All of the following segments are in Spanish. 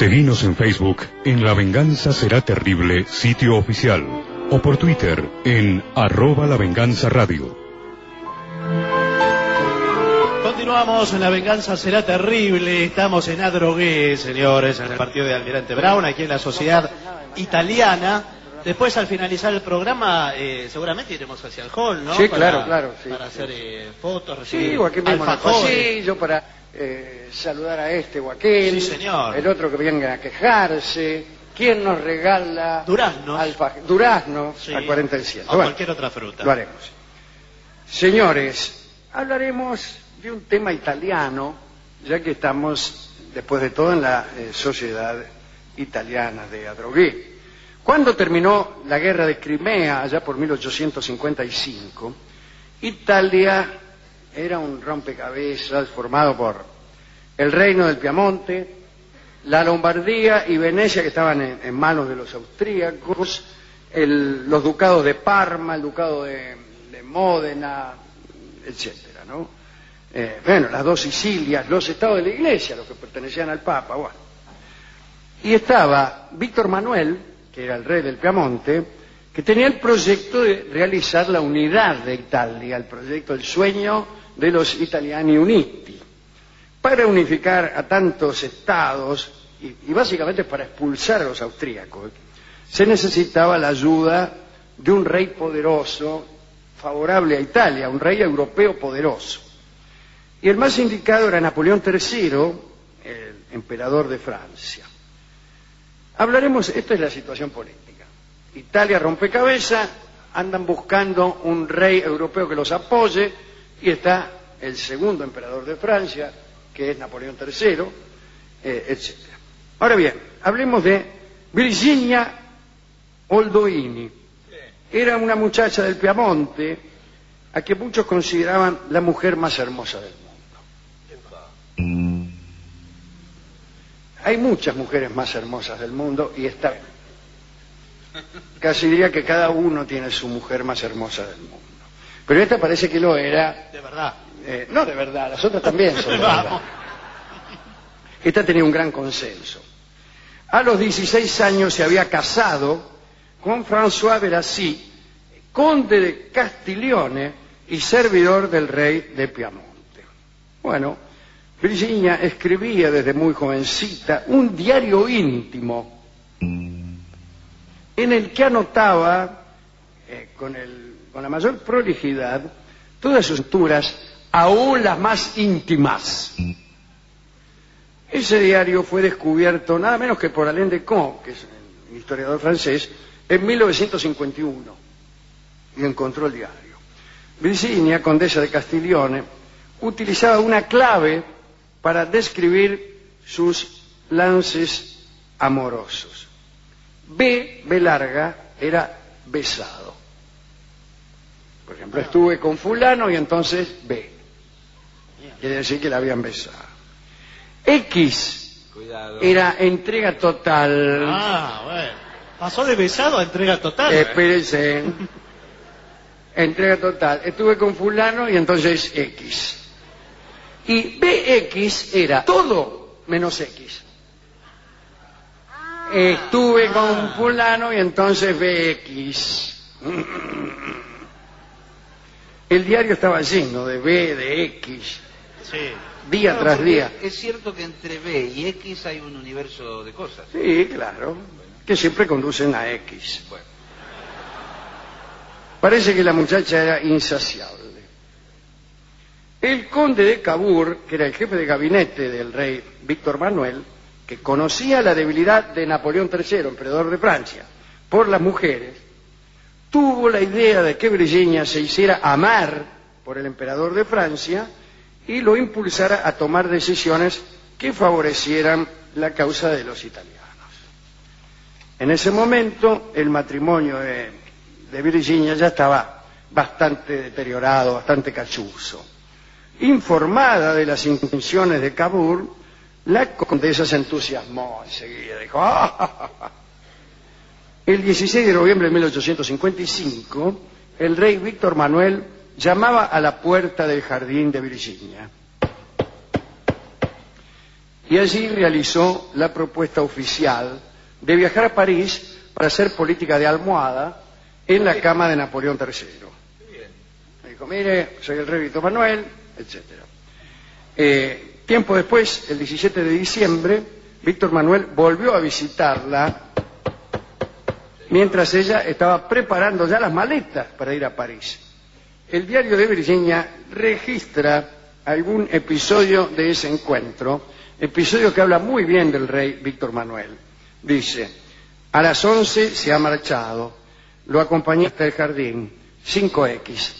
Seguinos en Facebook en La Venganza Será Terrible, sitio oficial, o por Twitter en @lavenganzaradio. Continuamos en La Venganza Será Terrible. Estamos en Adrogué, señores, en el partido de Almirante Brown, aquí en la Sociedad Italiana. Después, al finalizar el programa, seguramente iremos hacia el hall, ¿no? Sí, claro. Sí, para hacer fotos, recibir o aquí mismo en el alfajores. pasillo para saludar a este o aquel. Sí, señor. El otro que venga a quejarse. ¿Quién nos regala duraznos? Duraznos Sí. a 47. O cualquier otra fruta. Lo haremos. Señores, hablaremos de un tema italiano, ya que estamos, después de todo, en la Sociedad Italiana de Adrogué. Cuando terminó la guerra de Crimea, allá por 1855, Italia era un rompecabezas formado por el reino del Piamonte, la Lombardía y Venecia, que estaban en manos de los austríacos, los ducados de Parma, el ducado de Módena, etcétera, ¿no? Bueno, las dos Sicilias, los estados de la Iglesia, los que pertenecían al Papa, bueno. Y estaba Víctor Manuel, que era el rey del Piamonte, que tenía el proyecto de realizar la unidad de Italia, el proyecto, el sueño de los Italiani Uniti, para unificar a tantos estados y básicamente para expulsar a los austríacos. Se necesitaba la ayuda de un rey poderoso, favorable a Italia, un rey europeo poderoso. Y el más indicado era Napoleón III, el emperador de Francia. Hablaremos, esta es la situación política. Italia rompecabezas, andan buscando un rey europeo que los apoye, y está el segundo emperador de Francia, que es Napoleón III, etc. Ahora bien, hablemos de Virginia Oldoini. Era una muchacha del Piamonte, a que muchos consideraban la mujer más hermosa del mundo. Hay muchas mujeres más hermosas del mundo y está, casi diría que cada uno tiene su mujer más hermosa del mundo. Pero esta parece que lo era. De verdad. No de verdad, las otras también son de verdad. Esta tenía un gran consenso. A los 16 años se había casado con François Verassi, conde de Castiglione y servidor del rey de Piamonte. Bueno, Virginia escribía desde muy jovencita un diario íntimo en el que anotaba con la mayor prolijidad todas sus lecturas, aún las más íntimas. Ese diario fue descubierto nada menos que por Alain de Camp, que es un historiador francés, en 1951, y encontró el diario. Virginia, condesa de Castiglione, utilizaba una clave para describir sus lances amorosos. B larga, era besado. Por ejemplo, estuve con fulano y entonces B. Quiere decir que la habían besado. X era entrega total. Bueno. Pasó de besado a entrega total. Espérense. Entrega total. Estuve con fulano y entonces X. Y BX era todo menos X. Estuve con fulano y entonces BX. El diario estaba lleno de B, de X. Sí. Día tras día. Es cierto que entre B y X hay un universo de cosas. Sí, claro. Que siempre conducen a X. Bueno. Parece que la muchacha era insaciable. El conde de Cavour, que era el jefe de gabinete del rey Víctor Manuel, que conocía la debilidad de Napoleón III, emperador de Francia, por las mujeres, tuvo la idea de que Virginia se hiciera amar por el emperador de Francia y lo impulsara a tomar decisiones que favorecieran la causa de los italianos. En ese momento, el matrimonio de Virginia ya estaba bastante deteriorado, bastante cachuzo. Informada de las intenciones de Cavour, la condesa se entusiasmó enseguida. Dijo, ¡ah! El 16 de noviembre de 1855, el rey Víctor Manuel llamaba a la puerta del jardín de Virginia. y allí realizó la propuesta oficial de viajar a París para hacer política de almohada en la cama de Napoleón III. Me dijo, mire, soy el rey Víctor Manuel, etc. Tiempo después, el 17 de diciembre, Víctor Manuel volvió a visitarla mientras ella estaba preparando ya las maletas para ir a París. El diario de Virginia registra algún episodio de ese encuentro, episodio que habla muy bien del rey Víctor Manuel. Dice, a las 11 se ha marchado, lo acompañé hasta el jardín, 5X.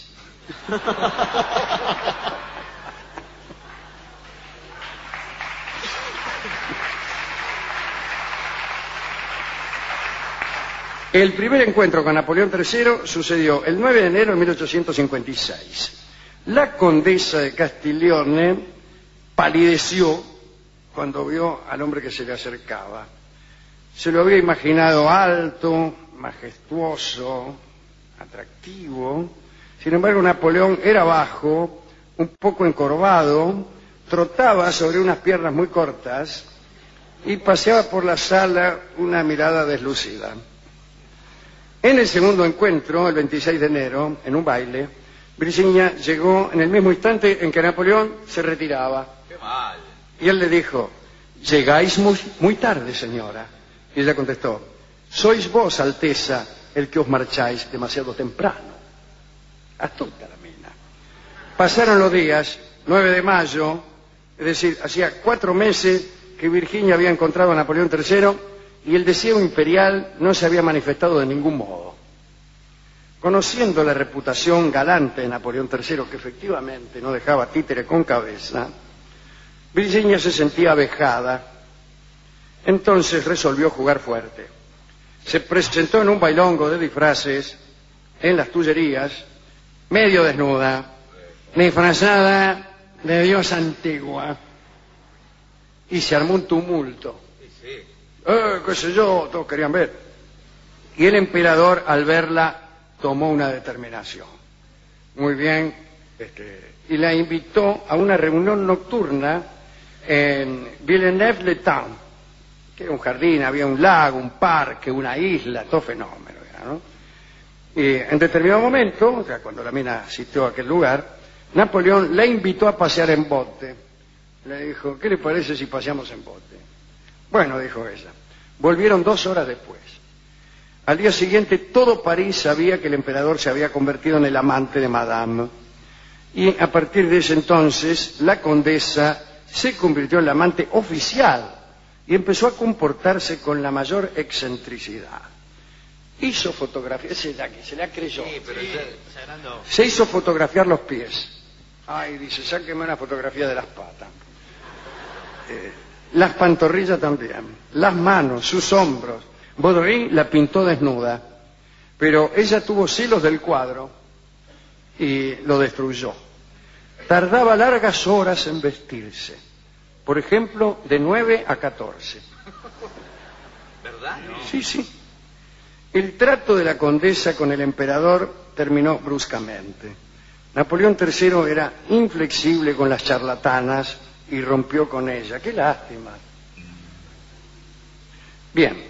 El primer encuentro con Napoleón III sucedió el 9 de enero de 1856. La condesa de Castiglione palideció cuando vio al hombre que se le acercaba. Se lo había imaginado alto, majestuoso, atractivo. Sin embargo, Napoleón era bajo, un poco encorvado, trotaba sobre unas piernas muy cortas y paseaba por la sala una mirada deslucida. En el segundo encuentro, el 26 de enero, en un baile, Virginia llegó en el mismo instante en que Napoleón se retiraba. ¡Qué mal! Y él le dijo, llegáis muy tarde, señora. Y ella contestó, sois vos, Alteza, el que os marcháis demasiado temprano. Astuta la mina. Pasaron los días, 9 de mayo, es decir, hacía 4 meses que Virginia había encontrado a Napoleón III y el deseo imperial no se había manifestado de ningún modo. Conociendo la reputación galante de Napoleón III, que efectivamente no dejaba títere con cabeza, Virginia se sentía avejada. Entonces resolvió jugar fuerte. Se presentó en un bailongo de disfraces en las Tullerías, medio desnuda, disfrazada de diosa antigua, y se armó un tumulto. Qué sé yo, todos querían ver. Y el emperador, al verla, tomó una determinación. Muy bien, y la invitó a una reunión nocturna en Villeneuve-les-Dames, que era un jardín, había un lago, un parque, una isla, todo fenómeno, ¿no? Y en determinado momento, o sea, cuando la mina asistió a aquel lugar, Napoleón la invitó a pasear en bote. Le dijo, ¿qué le parece si paseamos en bote? Bueno, dijo ella. Volvieron 2 horas después. Al día siguiente todo París sabía que el emperador se había convertido en el amante de Madame. Y a partir de ese entonces la condesa se convirtió en la amante oficial y empezó a comportarse con la mayor excentricidad. Hizo fotografías, se la creyó. Sí, pero Se hizo fotografiar los pies. Ay, dice, sáqueme una fotografía de las patas. Las pantorrillas también, las manos, sus hombros. Baudry la pintó desnuda, pero ella tuvo celos del cuadro y lo destruyó. Tardaba largas horas en vestirse, por ejemplo, de 9 a 14. ¿Verdad? No. Sí, sí. El trato de la condesa con el emperador terminó bruscamente. Napoleón III era inflexible con las charlatanas y rompió con ella. ¡Qué lástima! Bien,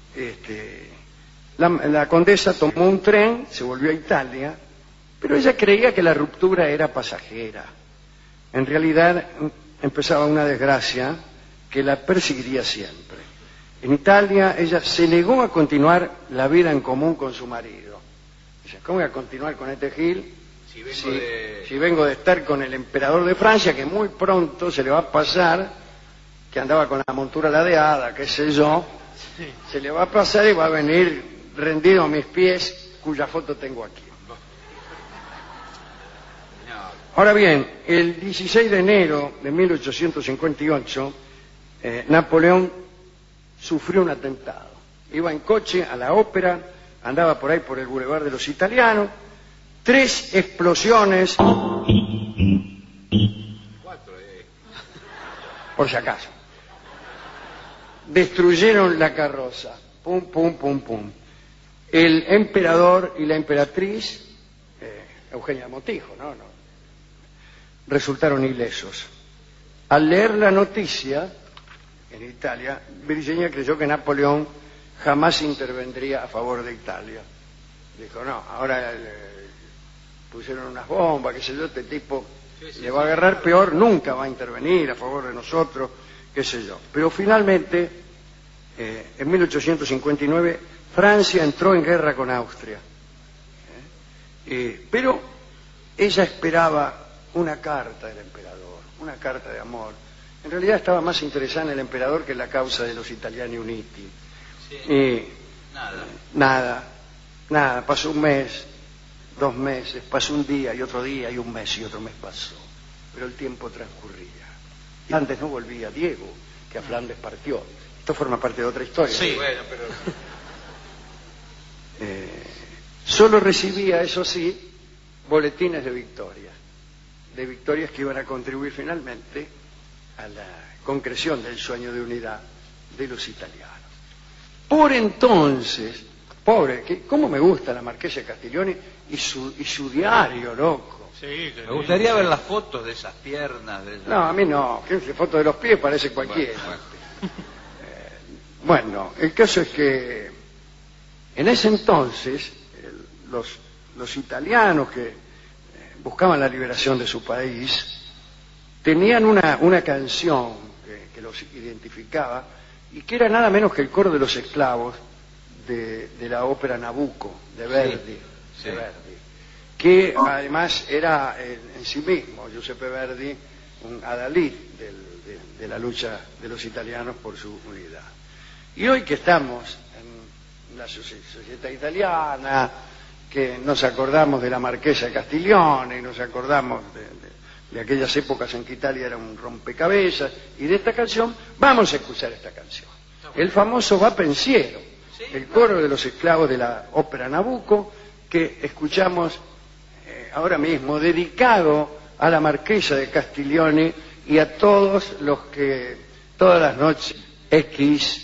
la condesa tomó un tren, se volvió a Italia, pero ella creía que la ruptura era pasajera. En realidad empezaba una desgracia que la perseguiría siempre. En Italia ella se negó a continuar la vida en común con su marido. Dice, ¿cómo voy a continuar con este gil? Si vengo de estar con el emperador de Francia, que muy pronto se le va a pasar, que andaba con la montura ladeada, qué sé yo, se le va a pasar y va a venir rendido a mis pies, cuya foto tengo aquí. Ahora bien, el 16 de enero de 1858, Napoleón sufrió un atentado. Iba en coche a la ópera, andaba por ahí por el Boulevard de los Italianos, 3 explosiones, por si acaso, destruyeron la carroza, pum, pum, pum, pum. El emperador y la emperatriz, Eugenia Montijo, no, resultaron ilesos. Al leer la noticia, en Italia, Virginia creyó que Napoleón jamás intervendría a favor de Italia. Dijo, no, ahora pusieron unas bombas, qué sé yo, este tipo le va a agarrar peor, nunca va a intervenir a favor de nosotros, qué sé yo. Pero finalmente, en 1859, Francia entró en guerra con Austria. Pero ella esperaba una carta del emperador, una carta de amor. En realidad estaba más interesada en el emperador que en la causa de los Italiani Uniti. Sí. Nada, pasó un mes, 2 meses, pasó un día y otro día y un mes y otro mes pasó. Pero el tiempo transcurría. Y antes no volvía Diego, que a Flandes partió. Esto forma parte de otra historia. Sí, Bueno, pero... Solo recibía, eso sí, boletines de victorias que iban a contribuir finalmente a la concreción del sueño de unidad de los italianos. Por entonces, cómo me gusta la Marquesa de Castiglioni y su diario, loco. Sí, Me gustaría ver las fotos de esas piernas. No, a mí no, que foto de los pies parece cualquiera. Bueno, el caso es que en ese entonces los italianos que buscaban la liberación de su país tenían una canción que los identificaba y que era nada menos que el coro de los esclavos de la ópera Nabucco de Verdi, sí. de Verdi, que además era en sí mismo Giuseppe Verdi un adalid de la lucha de los italianos por su unidad. Y hoy que estamos en la sociedad italiana, que nos acordamos de la Marquesa de Castiglione, nos acordamos de aquellas épocas en que Italia era un rompecabezas, y de esta canción, vamos a escuchar esta canción. El famoso Va Pensiero, el coro de los esclavos de la ópera Nabucco, que escuchamos ahora mismo, dedicado a la Marquesa de Castiglione y a todos los que todas las noches X.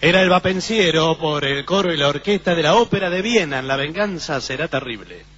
Era el Vapenciero por el coro y la orquesta de la Ópera de Viena en La venganza será terrible.